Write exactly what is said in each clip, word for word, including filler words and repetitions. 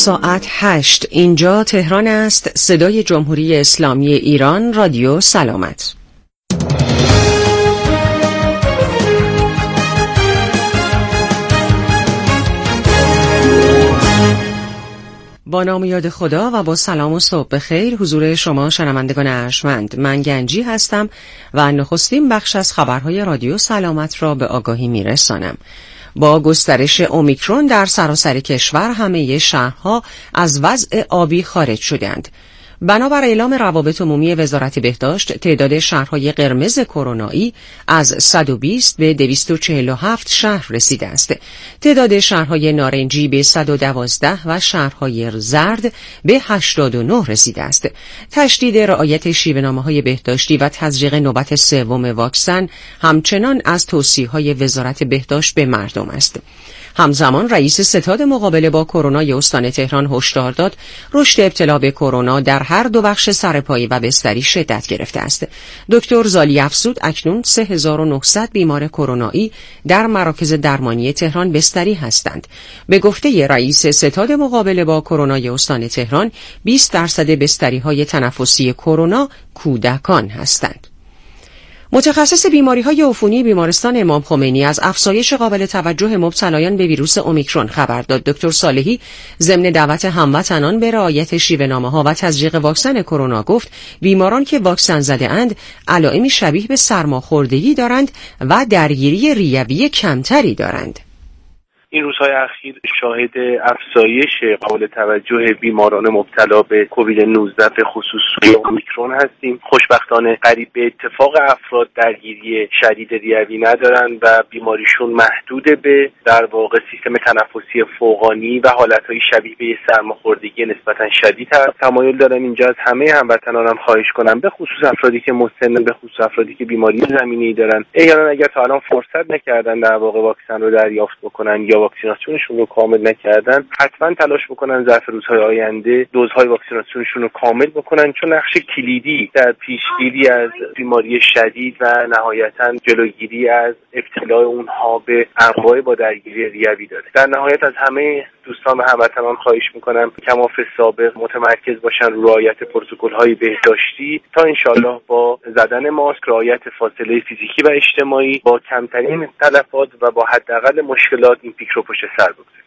ساعت هشت. اینجا تهران است. صدای جمهوری اسلامی ایران، رادیو سلامت. با نام یاد خدا و با سلام و صبح بخیر حضور شما شنوندگان ارجمند. من گنجی هستم و نخستین بخش از خبرهای رادیو سلامت را به آگاهی میرسانم. با گسترش اومیکرون در سراسر کشور همه شهرها از وضع آبی خارج شدند. بنابر اعلام روابط عمومی وزارت بهداشت، تعداد شهرهای قرمز کرونایی از صد و بیست به دویست و چهل و هفت شهر رسیده است. تعداد شهرهای نارنجی به صد و دوازده و شهرهای زرد به هشتاد و نه رسیده است. تشدید رعایت شیوه‌نامه‌های بهداشتی و تزریق نوبت سوم واکسن همچنان از توصیه‌های وزارت بهداشت به مردم است. همزمان رئیس ستاد مقابله با کرونا استان تهران هشدار داد رشد ابتلا به کرونا در هر دو بخش سرپایی و بستری شدت گرفته است. دکتر زالی افزود اکنون سه هزار و نهصد بیمار کرونایی در مراکز درمانی تهران بستری هستند. به گفته رئیس ستاد مقابله با کرونا استان تهران، بیست درصد بستری‌های تنفسی کرونا کودکان هستند. متخصص بیماری‌های عفونی بیمارستان امام خمینی از افزایش قابل توجه مبتلایان به ویروس اومیکرون خبر داد. دکتر صالحی ضمن دعوت هموطنان به رعایت شیوه‌نامه‌ها و تزریق واکسن کرونا گفت بیماران که واکسن زده اند علائمی شبیه به سرماخوردگی دارند و درگیری ریوی کمتری دارند. این روزهای اخیر شاهد افزایش قابل توجه بیماران مبتلا به کووید نوزده به خصوص اومیکرون هستیم. خوشبختانه قریب به اتفاق افراد درگیری شدید ریوی ندارن و بیماریشون محدود به در واقع سیستم تنفسی فوقانی و حالتهای شبیه به سرماخوردگی نسبتا شدید هست. تمایل دارم اینجا از همه هموطنانم خواهش کنم، به خصوص افرادی که مسن، به خصوص افرادی که بیماری زمینه‌ای دارن، احیانا اگر تا الان فرصت نکردن در واقع واکسن رو دریافت بکنن یا واکسیناسیونشون رو کامل نکردن، حتما تلاش بکنن ظرف روزهای آینده دوزهای واکسیناسیونشون رو کامل بکنن، چون نقش کلیدی در پیشگیری از بیماری شدید و نهایتاً جلوگیری از ابتلا اونها به انواع با درگیری ریوی داره. در نهایت از همه دوستان و هموطنان خواهش میکنم کماف سابق متمرکز باشن رو رعایت پروتکل‌های بهداشتی تا انشالله با زدن ماسک، رعایت فاصله فیزیکی و اجتماعی، با کمترین تلفات و با حداقل مشکلات این پیک رو پشت سر بگذاریم.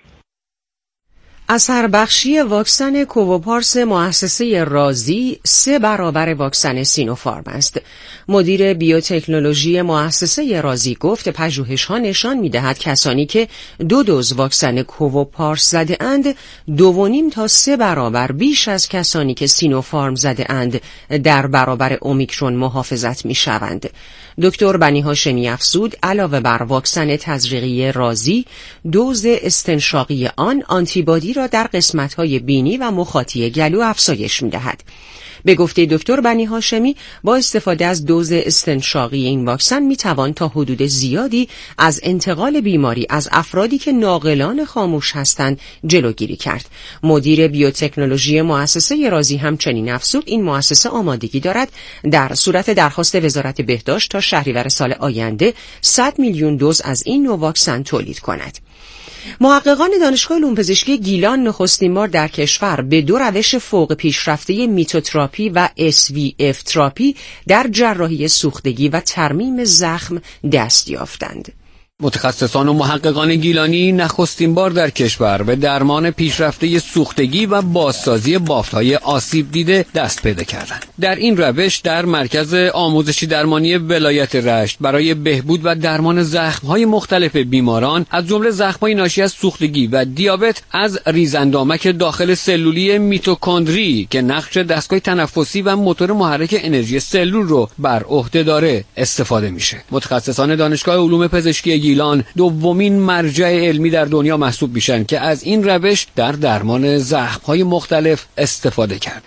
اثر بخشی واکسن کووپارس مؤسسه رازی سه برابر واکسن سینوفارم است. مدیر بیوتکنولوژی مؤسسه رازی گفت پژوهش‌ها نشان می‌دهد کسانی که دو دوز واکسن کووپارس زده اند دو و نیم تا سه برابر بیش از کسانی که سینوفارم زده اند در برابر اومیکرون محافظت می‌شوند. دکتر بنی هاشمی افزود علاوه بر واکسن تزریقی رازی، دوز استنشاقی آن آنتیبادی را در قسمت‌های بینی و مخاطی گلو افزایش می‌دهد. به گفته دکتر بنی هاشمی با استفاده از دوز استنشاقی این واکسن میتوان تا حدود زیادی از انتقال بیماری از افرادی که ناقلان خاموش هستند جلوگیری کرد. مدیر بیوتکنولوژی مؤسسه رازی همچنین افزود این مؤسسه آمادگی دارد در صورت درخواست وزارت بهداشت تا شهریور سال آینده صد میلیون دوز از این نوع واکسن تولید کند. محققان دانشگاه علوم پزشکی گیلان نخستین بار در کشور به دو روش فوق پیشرفته میتوتراپی و اس وی اف تراپی در جراحی سوختگی و ترمیم زخم دست یافتند. متخصصان و محققان گیلانی نخستین بار در کشور به درمان پیشرفته سوختگی و بازسازی بافت‌های آسیب دیده دست پیدا کردند. در این روش در مرکز آموزشی درمانی ولایت رشت برای بهبود و درمان زخم‌های مختلف بیماران از جمله زخم‌های ناشی از سوختگی و دیابت از ریزاندامک داخل سلولی میتوکندری که نقش دستگاه تنفسی و موتور محرک انرژی سلول رو بر عهده داره استفاده میشه. متخصصان دانشگاه علوم پزشکی گیلان دومین مرجع علمی در دنیا محسوب میشن که از این روش در درمان زخم‌های مختلف استفاده کرد.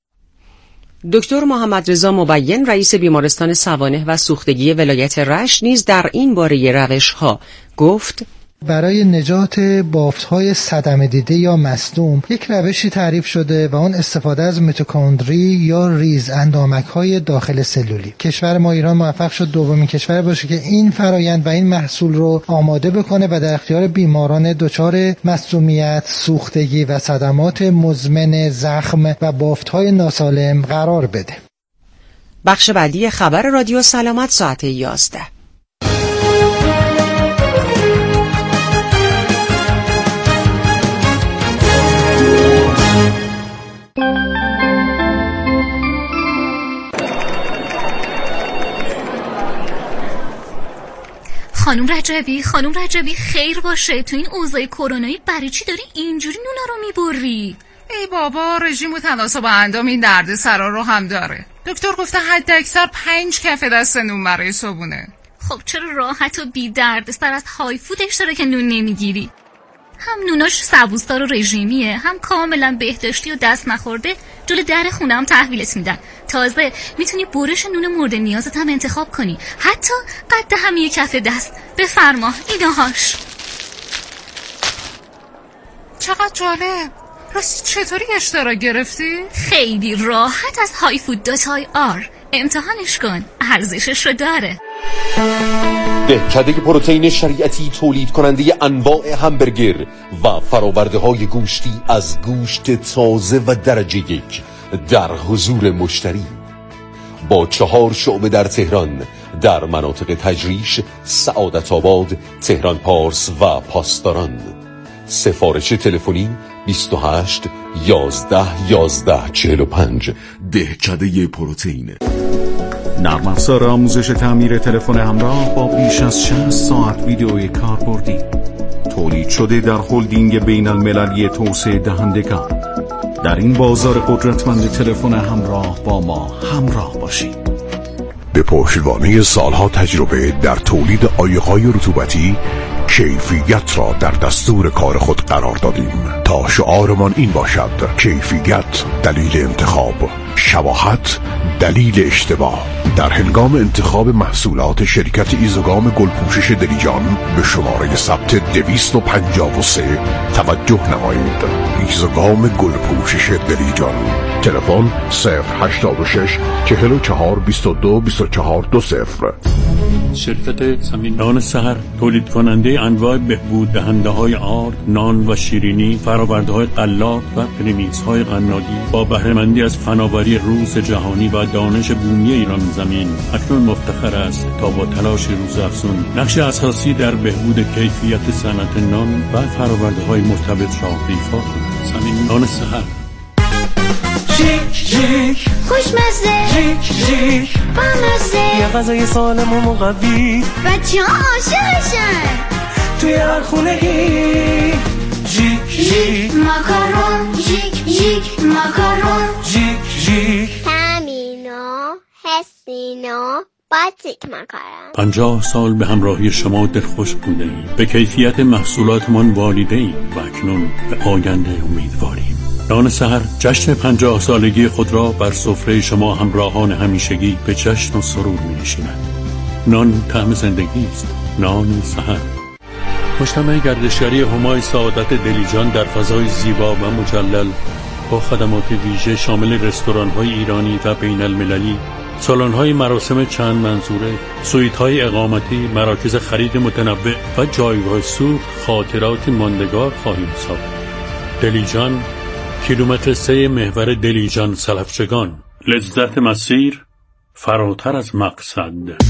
دکتر محمد رضا مبین رئیس بیمارستان سوانح و سوختگی ولایت رشت نیز در این باره روش‌ها گفت برای نجات بافت‌های صدمه دیده یا مصدوم یک روشی تعریف شده و اون استفاده از میتوکندری یا ریز اندامک‌های داخل سلولی. کشور ما ایران موفق شد دومین کشور باشه که این فرایند و این محصول رو آماده بکنه و در اختیار بیماران دچار مصدومیت، سوختگی و صدمات مزمن، زخم و بافت‌های ناسالم قرار بده. بخش بعدی خبر رادیو سلامت ساعت یازده. خانم رجبی خانم رجبی خیر باشه، تو این اوضاع کرونایی برای چی داری اینجوری نونا رو میبری؟ ای بابا، رژیم متناسب با اندام این درد سرا رو هم داره. دکتر گفته حد اکثر پنج کف دست نون برای صبونه. خب چرا راحت و بی درد سر از های فودش داره که نون نمیگیری؟ هم نوناش سبوسدار و رژیمیه، هم کاملا بهداشتی و دست نخورده، جلوی در خونه هم تحویلت میدن. تازه میتونی برش نون مورد نیازت هم انتخاب کنی، حتی قد هم یک کف دست. بفرما اینهاش. چقدر جالب. راستی چطوری اشتراک گرفتی؟ خیلی راحت از های فود دات آی آر امتحانش کن، ارزشش رو داره. دهکده پروتئین شریعتی تولید کننده انواع همبرگر و فراورده های گوشتی از گوشت تازه و درجه یک در حضور مشتری با چهار شعبه در تهران، در مناطق تجریش، سعادت آباد، تهران پارس و پاسداران. سفارش تلفنی بیست و هشت یازده یازده چهل و پنج. دهکده پروتئین. نرم افزار آموزش تعمیر تلفن همراه با بیش از شصت ساعت ویدئوی کاربردی تولید شده در هلدینگ بین المللی توسعه دهندگان. در این بازار قدرتمند تلفن همراه با ما همراه باشید. به پشتوانه سالها تجربه در تولید عایق‌های رطوبتی کیفیت را در دستور کار خود قرار دادیم تا شعارمان این باشد: کیفیت دلیل انتخاب، شباهت دلیل اشتباه. در هنگام انتخاب محصولات شرکت ایزوگام گلپوشش دلیجان به شماره ثبت دویست و پنجاه و سه توجه نمایید. ایزوگام گلپوشش دلیجان. تلفن صفر هشتاد و شش چهل و چهار بیست و دو بیست و چهار دو صفر. شرکت زمین نان سحر تولید کننده انواع بهبود دهنده های آرد، نان و شیرینی، فراورده های غلات و پرمیکس های قنادی با بهره‌مندی از فناوری روز جهانی و دانش بومی ایران زمین اکنون مفتخر است تا با تلاش روزافزون نقش اساسی در بهبود کیفیت صنعت نان و فراورده های مرتبط را ایفا کند. زمین نان سحر. ژیک ژیک خوشمزه، ژیک ژیک بامزه، یه غذای سالم و مقوی بچه ها عاشقشن توی هر خونگی. ژیک ژیک ماکارون، ژیک ژیک ماکارون، ژیک ژیک تامینو هستینو باتیک ماکارون. پنجاه سال به همراهی شما دلخوش بوده ایم، به کیفیت محصولاتمان والیده ایم و اکنون به آینده امیدواریم. نان سحر جشن پنجاه سالگی خود را بر سفره شما همراهان همیشگی به جشن و سرور می نشیند. نان طعم زندگی است. نان سحر. مجتمع گردشگری همای سعادت دلیجان در فضای زیبا و مجلل با خدمات ویژه شامل رستوران‌های ایرانی و بین المللی، سالن‌های مراسم چند منظوره، سویت‌های اقامتی، مراکز خرید متنوع و جایگاه سوخت خاطرات ماندگار خواهیم ساخت. دلیجان، کیلومتر سه محور دلیجان سلفچگان. لذت مسیر فراتر از مقصد.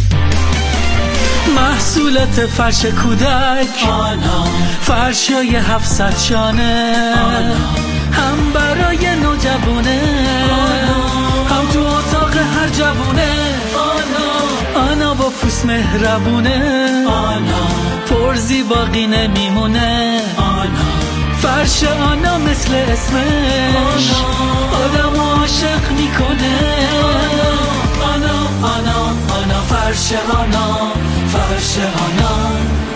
محصولات فرش کودک، فرشای هفتصد شانه، هم برای نوجوانه، هم تو اتاق هر جوونه. آنا با پوست مهربونه، پرزی باقی نمیمونه. فرش آنا مثل اسمش آدم عاشق میکنه. آنا آنا آنا فرش آنا، فرش آنا.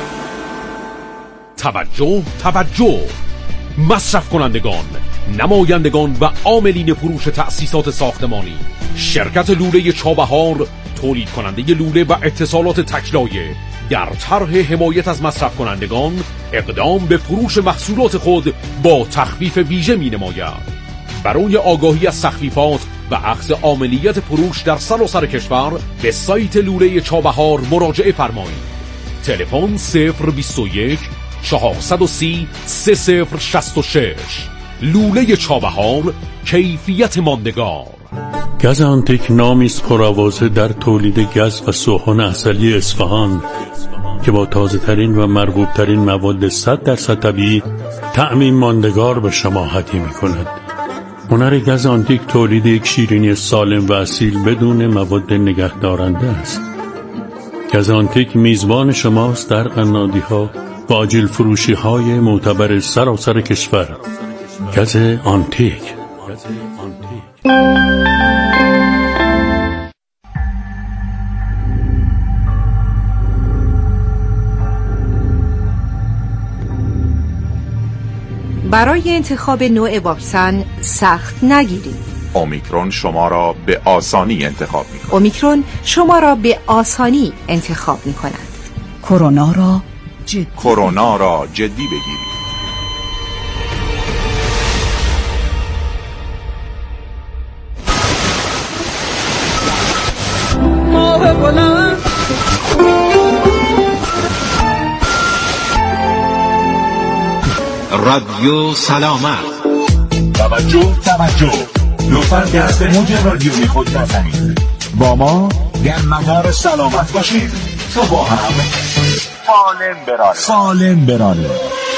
توجه توجه مصرف کنندگان، نمایندگان و عاملین فروش تأسیسات ساختمانی. شرکت لوله چابهار تولید کننده لوله و اتصالات تکلایه در طرح حمایت از مصرف کنندگان اقدام به فروش محصولات خود با تخفیف ویژه می نماید. برای آگاهی از تخفیفات و اخذ عاملیت فروش در سراسر کشور به سایت لوله چابهار مراجعه فرمایید. تلفن صفر بیست و یک چهارصد و سی سه صفر شصت و شش. لوله چابهار، کیفیت ماندگار. گز آنتیک نامی است پرآوازه در تولید گز و سوهان عسلی اصفهان که با تازه ترین و مرغوب ترین مواد صد درصد طبیعی طعمی ماندگار به شما هدیه می کند. هنر گز آنتیک تولید یک شیرینی سالم و اصیل بدون مواد نگهدارنده است. گز آنتیک میزبان شماست در قنادی ها و آجیل فروشی های معتبر سراسر کشور. گز آنتیک. برای انتخاب نوع واکسن سخت نگیرید. اومیکرون شما را به آسانی انتخاب می کند. اومیکرون شما را به آسانی انتخاب می کند. کرونا را جدی کرونا را جدی بگیرید. رادیو سلامت. توجه توجه لطفاً دست موج رادیوی خود نزنید. با ما در مدار سلامت باشید تا با هم سالم برانیم. سالم برانیم.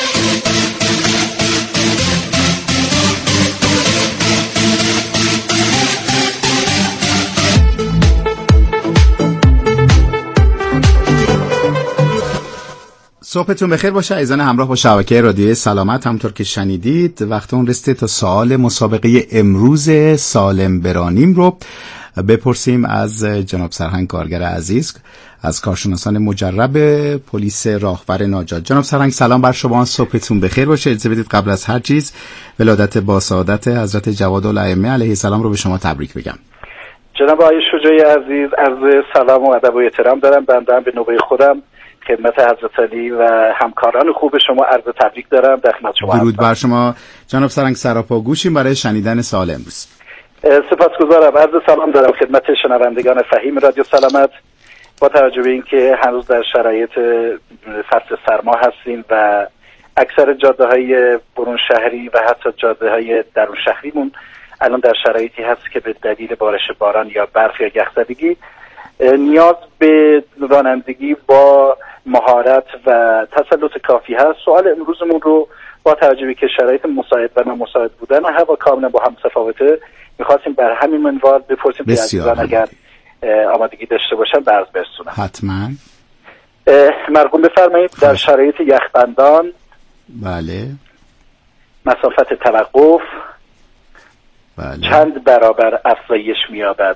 صبحتون بخیر باشه عزیزان همراه با شبکه رادیوی سلامت. همونطور که شنیدید وقت اون رسیده تا سوال مسابقه امروز سالم برانیم رو بپرسیم از جناب سرهنگ کارگر عزیز از کارشناسان مجرب پلیس راهور ناجات. جناب سرهنگ سلام بر شما، صبحتون بخیر باشه. اجازه بدید قبل از هر چیز ولادت با سعادت حضرت جوادالائمه علیه السلام رو به شما تبریک بگم. جناب آقای شجاعی عزیز عرض سلام و ادب و احترام دارم. بنده هم به نوبه خودم خدمت حضرت علی و همکاران خوب شما عرض تبریک دارم. در خدمت شما. درود بر شما جناب سرهنگ، سراپا گوشیم برای شنیدن سوال امروز. سپاسگزارم. عرض سلام دارم خدمت شنوندگان فهیم رادیو سلامت. با توجه به اینکه هنوز در شرایط فصل سرما هستیم و اکثر جاده‌های برون شهری و حتی جاده‌های درون شهریمون الان در شرایطی هست که به دلیل بارش باران یا برف یا یخزدگی نیاز به رانندگی با مهارت و تسلط کافی هست. سوال امروزمون رو با توجه به که شرایط مساعد و نامساعد بودن هوا کاملا با هم متفاوته می‌خواستیم بر همین منوال بپرسیم که عزیزان اگر آمادگی داشته باشن به عرض برسونم. حتما. مرحوم بفرمایید. در شرایط یخبندان بله مسافت توقف بله چند برابر افزایش می‌یابد؟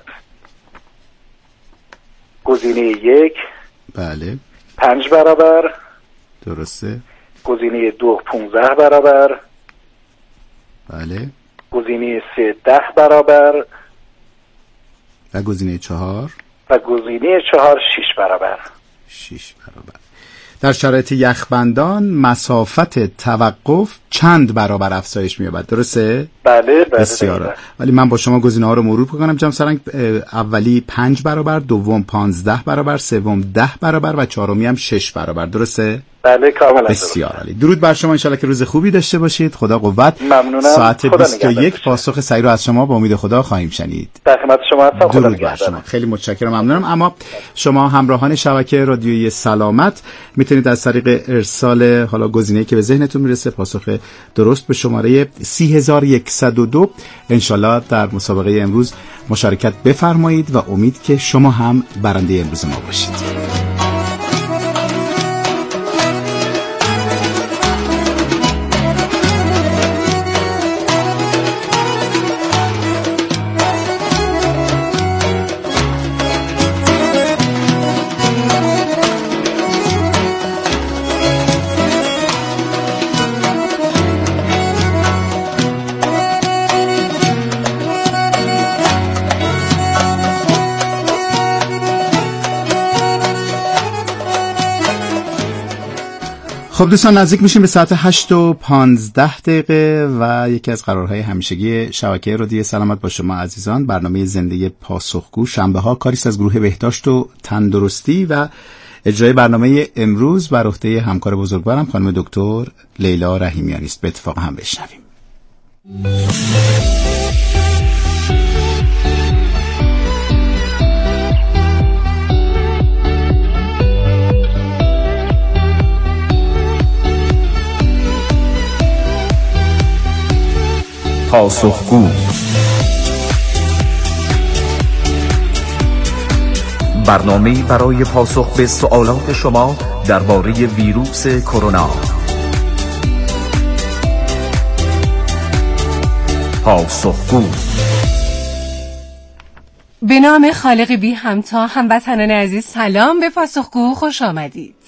گزینه یک بله پنج برابر. درسته. گزینه دو پونزده برابر. بله. گزینه سه ده برابر. و گزینه چهار و گزینه چهار شش برابر. شش برابر. در شرایط یخبندان مسافت توقف چند برابر افزایش می‌یابد؟ درسته؟ بله بله. بسیار عالی. ولی من با شما گزینه‌ها رو مرور کنم جناب سرهنگ. اولی پنج برابر، دوم پانزده برابر، سوم ده برابر و چهارمی هم شش برابر. درسته؟ بله کاملا. بسیار عالی. درود بر شما، انشالله که روز خوبی داشته باشید. خدا قوت. ممنونم. ساعت بیست و یک پاسخ سعی رو از شما با امید خدا خواهیم شنید. در خدمت شما هستم. خدا نگهدار. خیلی متشکرم، ممنونم. اما شما همراهان شبکه رادیویی سلامت میتونید از طریق ارسال حالا گزینه‌ای که به ذهنتون میرسه پاسخ درست به شماره سی هزار و صد و دو انشالله در مسابقه امروز مشارکت بفرمایید و امید که شما هم برنده امروز ما باشید. خب دوستان، نزدیک میشیم به ساعت هشت و پانزده دقیقه و یکی از قرارهای همیشگی شبکه رادیو سلامت با شما عزیزان، برنامه زنده پاسخگو شنبه ها کاریست از گروه بهداشت و تندرستی و اجرای برنامه امروز بر عهده همکار بزرگوارم خانم دکتر لیلا رحیمیانی است. به اتفاق هم بشنویم. پاسخگو، برنامه‌ای برای پاسخ به سوالات شما درباره ویروس کرونا. پاسخگو. به نام خالق بی همتا، هموطنان عزیز، سلام. به پاسخگو خوش آمدید.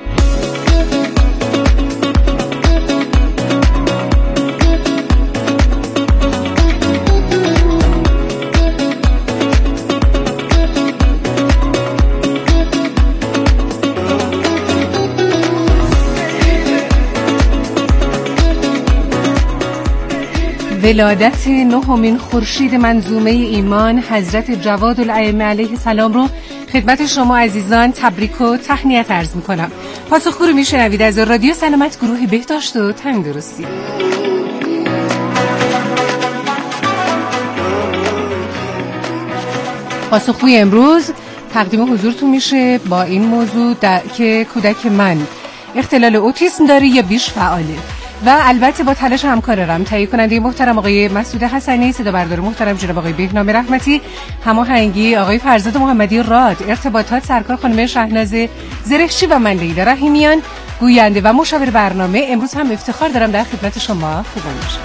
ولادت نهمین خورشید منظومه ایمان حضرت جواد الائمه علیه السلام رو خدمت شما عزیزان تبریک و تهنیت عرض میکنم. پاسخگو رو میشنوید از رادیو سلامت، گروه بهداشت و تندرستی. پاسخگوی امروز تقدیم حضورتون میشه با این موضوع که کودک من اختلال اوتیسم داره یا بیش فعاله، و البته با تلاش همکارم تهیه کننده محترم آقای مسعود حسنی، صدا بردار محترم جناب آقای بهنام رحمتی، هماهنگی آقای فرزاد محمدی راد، ارتباطات سرکار خانم شهناز زرشچی و من لیلا رحیمیان، گوینده و مشاور برنامه. امروز هم افتخار دارم در خدمت شما خوبان باشم.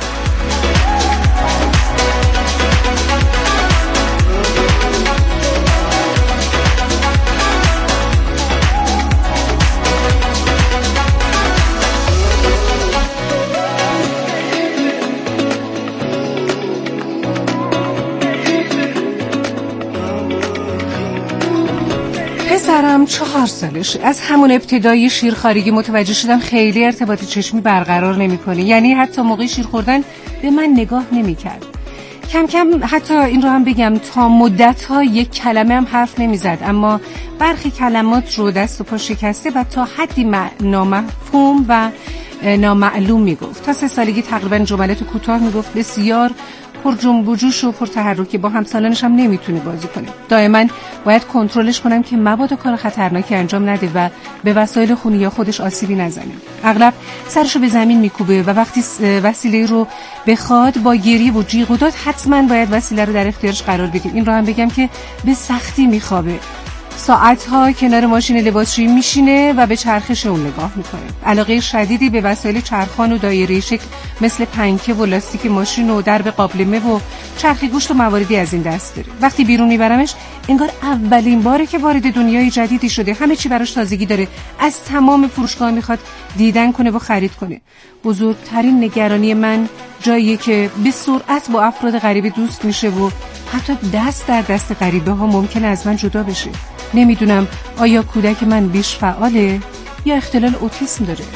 پسرم چهار سالشه. از همون ابتدای شیرخوارگی متوجه شدم خیلی ارتباط چشمی برقرار نمی‌کنه. یعنی حتی موقع شیر خوردن به من نگاه نمی‌کرد. کم کم حتی این رو هم بگم تا مدت‌ها یک کلمه هم حرف نمی‌زد، اما برخی کلمات رو دست و پا شکسته و تا حدی نامفهوم و نامعلوم میگفت. تا سه سالگی تقریبا جملات کوتاه میگفت، بسیار پر جنب و جوش و پر تحرکی، با همسالانش هم نمیتونه بازی کنه. دائما باید کنترلش کنم که مبادا کار خطرناکی انجام نده و به وسایل خونی یا خودش آسیبی نزنه. اغلب سرشو به زمین میکوبه و وقتی وسیله رو بخواد با گریه و جیغ و داد حتما باید وسیله رو در اختیارش قرار بدیم. این رو هم بگم که به سختی میخوابه. ساعتها کنار ماشین لباسشویی میشینه و به چرخش اون نگاه میکنه. علاقه شدیدی به وسایل چرخان و دایره شکل مثل پنکه و لاستیک ماشین و درب قابلمه و چرخ گوشت و مواردی از این دست داره. وقتی بیرون میبرمش انگار اولین باره که وارد دنیای جدیدی شده، همه چی براش تازگی داره. از تمام فروشگاه میخواد دیدن کنه و خرید کنه. بزرگترین نگرانی من جاییه که به سرعت با افراد غریبه دوست میشه و حتی دست در دست غریبه ها ممکنه از من جدا بشه. نمیدونم آیا کودک من بیش فعاله یا اختلال اوتیسم داره.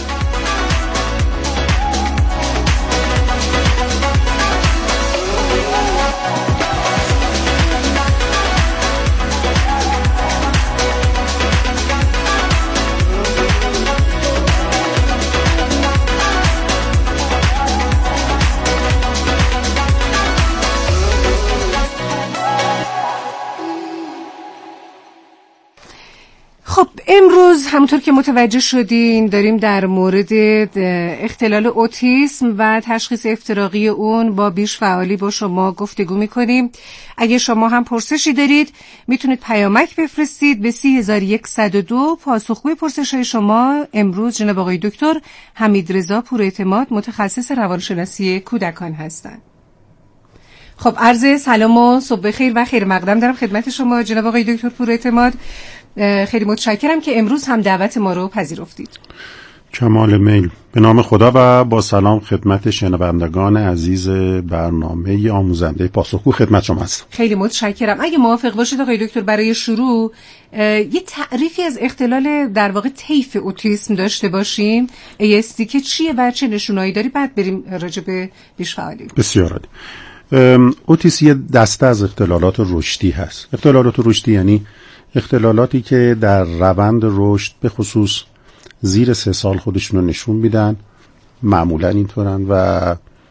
خب امروز همونطور که متوجه شدین داریم در مورد اختلال اوتیسم و تشخیص افتراقی اون با بیش فعالی با شما گفتگو میکنیم. اگه شما هم پرسشی دارید میتونید پیامک بفرستید به سی هزار و یکصد و دو. پاسخگوی پرسش‌های شما امروز جناب آقای دکتر حمیدرضا پوراعتماد، متخصص روانشناسی کودکان هستند. خب عرض سلام و صبح بخیر و خیر مقدم دارم خدمت شما جناب آقای دکتر پوراعتماد. خیلی متشکرم که امروز هم دعوت ما رو پذیرفتید. کمال میل. به نام خدا و با سلام خدمت شنوندگان عزیز برنامه آموزنده پاسخگو خدمت شما هستم. خیلی متشکرم. اگه موافق باشید آقای دکتر برای شروع یه تعریفی از اختلال در واقع طیف اوتیسم داشته باشیم. ای اس دی که چیه و چه نشونایی داری، بعد بریم راجع به بیش فعالی. بسیار عالی. اوتیسم یه دسته از اختلالات رشدی هست. اختلالات رشدی یعنی اختلالاتی که در روند رشد به خصوص زیر سه سال خودشون رو نشون میدن، معمولا اینطورن و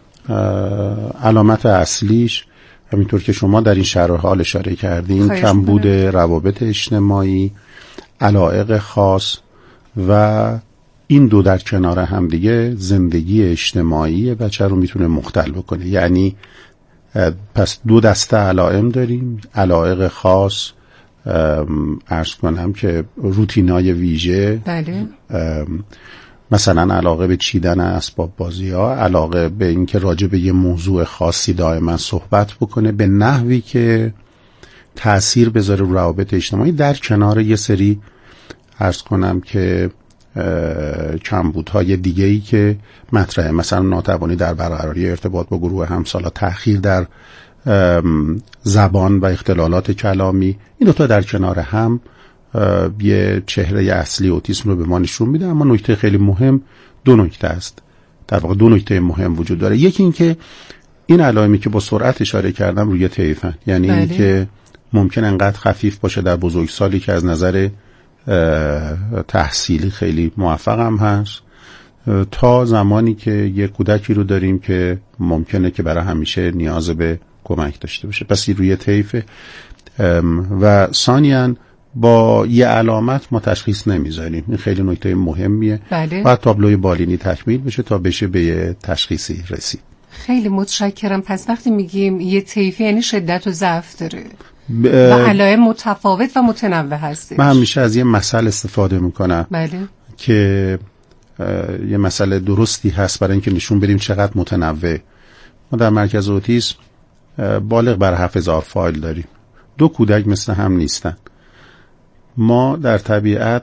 علامت اصلیش همینطور که شما در این شرح حال اشاره کردین کمبود روابط اجتماعی، علایق خاص و این دو در کنار هم دیگه زندگی اجتماعی بچه رو میتونه مختل بکنه. یعنی پس دو دسته علائم داریم، علایق خاص عرض کنم که روتینای ویژه، بله. مثلا علاقه به چیدن اسباب بازی ها، علاقه به اینکه راجع به یه موضوع خاصی دائما صحبت بکنه به نحوی که تأثیر بذاره رو روابط اجتماعی، در کنار یه سری عرض کنم که کمبودهای دیگه‌ای که مطرحه، مثلا ناتوانی در برقراری ارتباط با گروه همسالا، تأخیر در زبان و اختلالات کلامی. این دو تا در کنار هم یه چهره اصلی اوتیسم رو به ما نشون میده. اما نکته خیلی مهم دو نکته است، در واقع دو نکته مهم وجود داره. یکی این که این علائمی که با سرعت اشاره کردم روی طیفن، یعنی بله. این که ممکن انقدر خفیف باشه در بزرگسالی که از نظر تحصیلی خیلی موفق هم هست، تا زمانی که یه کودکی رو داریم که ممکنه که برای همیشه نیاز به کمک داشته باشه. پس روی طیف و ثانیاً با یه علامت ما تشخیص نمیذاریم. این خیلی نکته مهمیه. بله. بعد تابلوی بالینی تکمیل بشه تا بشه به یه تشخیصی رسید. خیلی متشکرم. پس وقتی میگیم یه طیفی یعنی شدت و ضعف داره ب... و علائم متفاوت و متنوع هستش. من همیشه از یه مثل استفاده میکنم. بله. که یه مسئله درستی هست برای اینکه نشون بدیم چقدر متنوع. ما در مرکز اوتیسم بالغ بر هفت هزار فایل داریم. دو کودک مثل هم نیستن. ما در طبیعت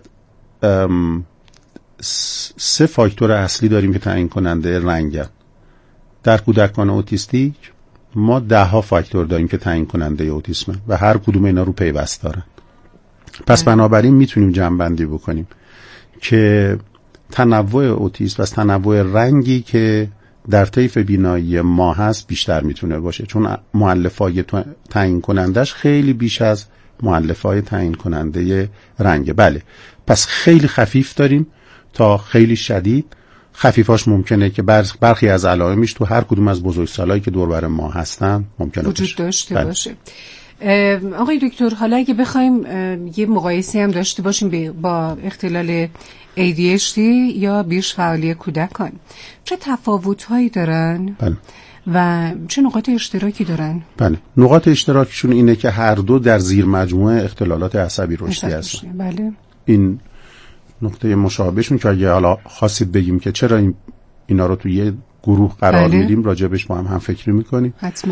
سه فاکتور اصلی داریم که تعیین کننده رنگن. در کودکان اوتیستیک ما ده ها فاکتور داریم که تعیین کننده اوتیسم و هر کدوم اینا رو پیوست دارن. پس بنابراین میتونیم جمع‌بندی بکنیم که تنوع اوتیسم و از تنوع رنگی که در طیف بینایی ما هست بیشتر میتونه باشه، چون مؤلفه‌های تعیین کنندش خیلی بیش از مؤلفه‌های تعیین کننده رنگه. بله، پس خیلی خفیف داریم تا خیلی شدید. خفیفاش ممکنه که برخی از علائمش تو هر کدوم از بزرگسالایی که دور بر ما هستن ممکنه وجود باشه. داشته بله. باشه. آقای دکتر، حالا اگه بخوایم یه مقایسه هم داشته باشیم با اختلال ای دی اچ دی یا بیش فعالی کودکان، چه تفاوت‌هایی دارن؟ بله. و چه نقاط اشتراکی دارن؟ بله، نقاط اشتراکشون اینه که هر دو در زیر مجموعه اختلالات عصبی رشدی هستن. بله. این نقطه مشابهشون که اگه حالا خواستید بگیم که چرا این اینا رو توی یه گروه قرار بله. میدیم، راجبش با هم هم فکری میکنیم. حتما.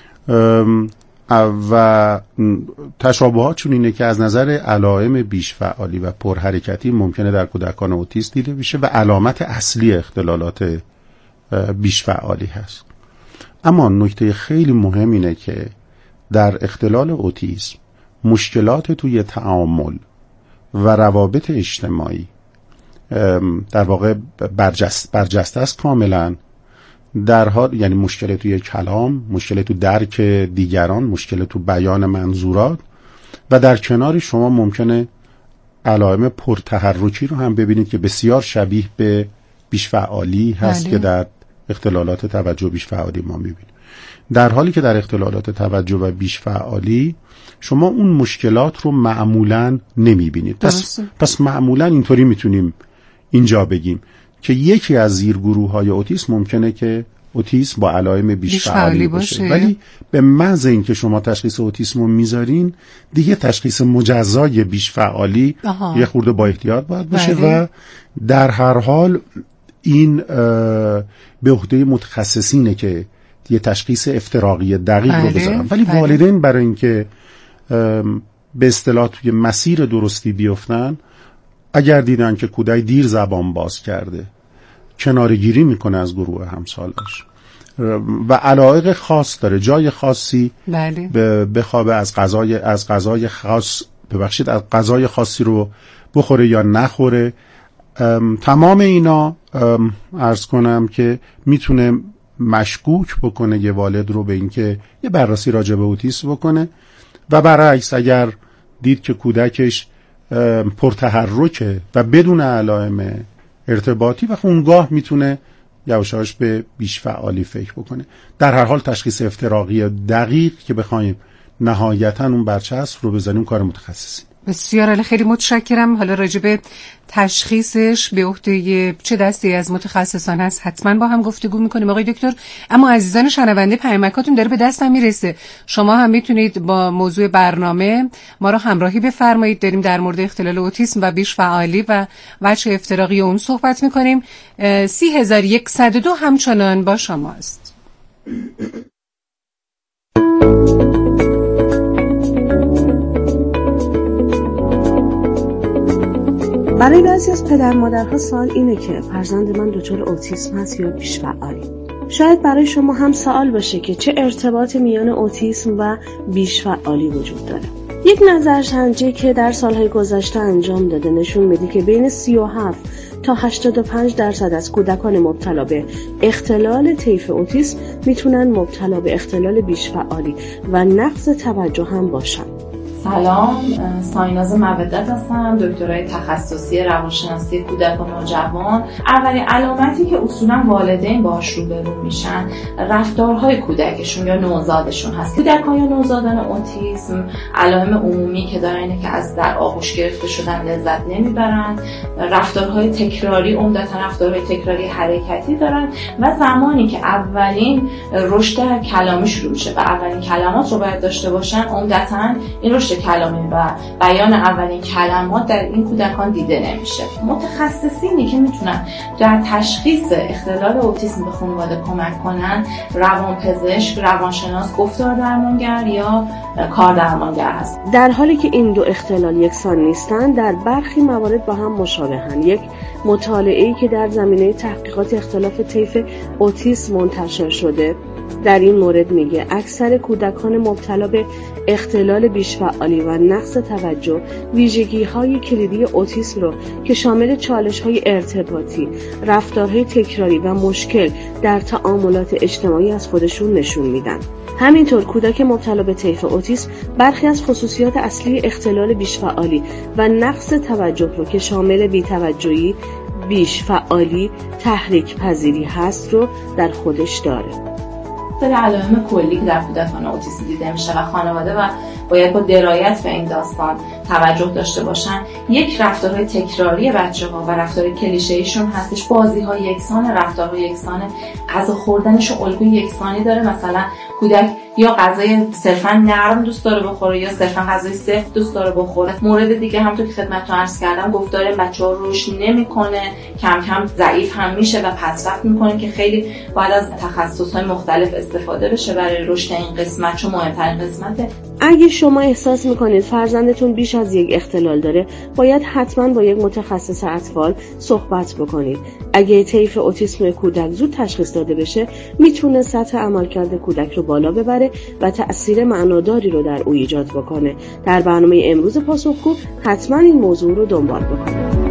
و تشابهاتشون اینه که از نظر علائم بیش فعالی و پرحرکتی ممکنه در کودکان اوتیست دیده بشه و علامت اصلی اختلالات بیش فعالی هست. اما نکته خیلی مهم اینه که در اختلال اوتیسم مشکلات توی تعامل و روابط اجتماعی در واقع برجست برجسته است کاملا، در حال یعنی مشکل توی کلام، مشکل تو درک دیگران، مشکل تو بیان منظورات و در کنار شما ممکنه علائم پرتحرکی رو هم ببینید که بسیار شبیه به بیش فعالی هست بله. که در اختلالات توجه بیش فعالی ما میبینیم. در حالی که در اختلالات توجه و بیش فعالی شما اون مشکلات رو معمولاً نمیبینید. پس, پس معمولاً اینطوری میتونیم اینجا بگیم که یکی از زیرگروه‌های اوتیسم ممکنه که اوتیسم با علائم بیش فعالی باشه. باشه ولی به محض اینکه شما تشخیص اوتیسم رو میذارین دیگه تشخیص مجزای بیش فعالی آها. یه خورده با احتیاط باید باشه بله. و در هر حال این به عهده متخصصینه که یه تشخیص افتراقی دقیق بله. رو بذارن. ولی بله. والدین برای اینکه به اصطلاح توی مسیر درستی بیفتن اگر دیدن که کودک دیر زبان باز کرده، کنارگیری میکنه از گروه همسالش و علایق خاص داره، جای خاصی بله. بخوابه، از غذای از غذای خاص ببخشید از غذای خاصی رو بخوره یا نخوره، تمام اینا عرض کنم که میتونه مشکوک بکنه یه والد رو به اینکه یه بررسی راجع به اوتیسم بکنه. و برعکس اگر دید که کودکش پرتحرکه و بدون علائم ارتباطی و اونگاه میتونه یواشاش به بیش فعالی فکر بکنه. در هر حال تشخیص افتراقی دقیق که بخوایم نهایتاً اون برچسب رو بزنیم کار متخصصی. بسیار عالی، خیلی متشکرم. حالا راجع به تشخیصش به عهده چه دستی از متخصصان هست حتما با هم گفتگو میکنیم آقای دکتر. اما عزیزان شنونده پیامکاتون داره به دستم میرسه، شما هم میتونید با موضوع برنامه ما رو همراهی بفرمایید. داریم در مورد اختلال اوتیسم و بیش فعالی و وجه افتراقی اون صحبت میکنیم. سی هزار یکصد و دو همچنان با شماست. برای بعضی از پدر مادرها سوال اینه که فرزند من دچار اوتیسم هست یا بیش فعالی. شاید برای شما هم سوال باشه که چه ارتباطی میان اوتیسم و بیش فعالی وجود داره. یک نظرسنجی که در سالهای گذشته انجام داده نشون میده که بین سی و هفت تا هشتاد و پنج درصد از کودکان مبتلا به اختلال طیف اوتیسم میتونن مبتلا به اختلال بیش فعالی و نقص توجه هم باشن. سلام، سایناز مودت هستم، دکترای تخصصی روانشناسی کودک و نوجوان. اولین علامتی که اصولا والدین باهاش روبرو میشن رفتارهای کودکشون یا نوزادشون هست. کودکان یا نوزادان اوتیسم علائم عمومی که دارن اینه که از در آغوش گرفته شدن لذت نمیبرن، رفتارهای تکراری، عمدتا رفتارهای تکراری حرکتی دارن و زمانی که اولین رشد کلامی شروع میشه و اولین کلمات رو باید داشته باشن، عمدتا این رشد کلامی و بیان اولین کلمات در این کودکان دیده نمیشه. متخصصینی که میتونن در تشخیص اختلال اوتیسم به خانواده کمک کنن روانپزشک، روانشناس، گفتار درمانگر یا کار درمانگر هست. در حالی که این دو اختلال یکسان نیستن، در برخی موارد با هم مشابهن. یک مطالعه‌ای که در زمینه تحقیقات اختلاف طیف اوتیسم منتشر شده در این مورد میگه اکثر کودکان مبتلا به اختلال بیش فعالی و نقص توجه ویژگی‌های کلیدی اوتیسم رو که شامل چالش‌های ارتباطی، رفتارهای تکراری و مشکل در تعاملات اجتماعی از خودشون نشون میدن. همینطور کودک مبتلا به طیف اوتیسم برخی از خصوصیات اصلی اختلال بیش فعالی و نقص توجه رو که شامل بی‌توجهی، بیش فعالی، تحریک پذیری هست رو در خودش داره. سری علائم کلی که در کودکان اوتیسم دیده میشه و خانواده و باید با درایت به این داستان توجه داشته باشن. یک، رفتارهای تکراری بچه‌ها و رفتار کلیشه‌ایشون هستش، بازی‌های یکسان، رفتارهای یکسان، غذا خوردنش الگوی یکسانی داره. مثلا کودک یا غذای صرفا نرم دوست داره بخوره یا صرفا غذای سفت دوست داره بخوره. مورد دیگه همونطور که خدمتتون عرض کردم گفتار بچه‌ها رشد نمی‌کنه، کم کم ضعیف هم میشه و پسرفت می‌کنه که خیلی باید از تخصص‌های مختلف استفاده بشه برای رشد این قسمت، چون مهمترین قسمته. اگه شما احساس میکنید فرزندتون بیش از یک اختلال داره، باید حتما با یک متخصص اطفال صحبت بکنید. اگه طیف اوتیسم کودک زود تشخیص داده بشه، میتونه سطح عملکرد کودک رو بالا ببره و تأثیر معناداری رو در او ایجاد بکنه. در برنامه امروز پاسخگو حتما این موضوع رو دنبال بکنید.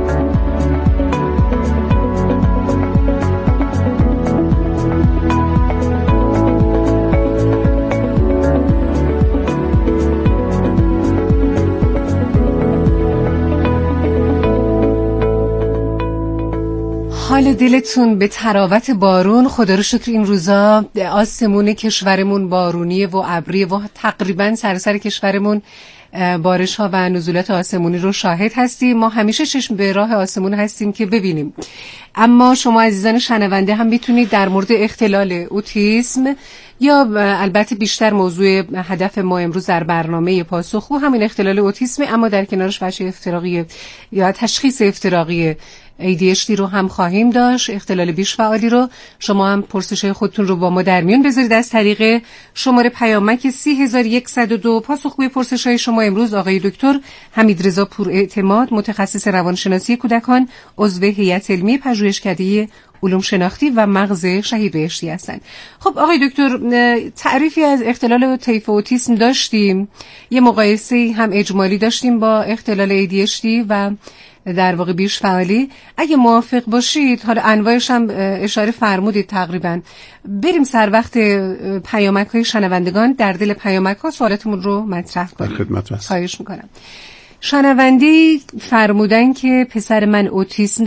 حال دلتون به تراوت بارون. خدا رو شکر این روزا آسمون کشورمون بارونیه و ابریه و تقریبا سراسر کشورمون بارش ها و نزولات آسمونی رو شاهد هستیم. ما همیشه چشم به راه آسمون هستیم که ببینیم. اما شما عزیزان شنونده هم میتونید در مورد اختلال اوتیسم یا البته بیشتر موضوع هدف ما امروز در برنامه پاسخگو همین اختلال اوتیسم، اما در کنارش وجه افتراقی یا تشخیص افتراقی ای دی اچ دی رو هم خواهیم داشت، اختلال بیش فعالی رو. شما هم پرسش خودتون رو با ما در میون بذارید از طریق شماره پیامک سی هزار و صد و دو. پاسخگوی پرسش‌های شما امروز آقای دکتر حمیدرضا پوراعتماد، متخصص روانشناسی کودکان، عضو هیئت علمی پژوهشکده علوم شناختی و مغز شهید بهشتی هستند. خب آقای دکتر، تعریفی از اختلال طیف اوتیسم داشتیم، یه مقایسه هم اجمالی داشتیم با اختلال ای دی اچ دی و در واقع بیش فعالی. اگه موافق باشید، حالا انواعش هم اشاره فرمودید تقریبا، بریم سر وقت پیامک های شنوندگان. در دل پیامک ها سوالتمون رو مطرح کنیم. خدمت هست. خواهش میکنم. شنوندی فرمودن که پسر من اوتیسم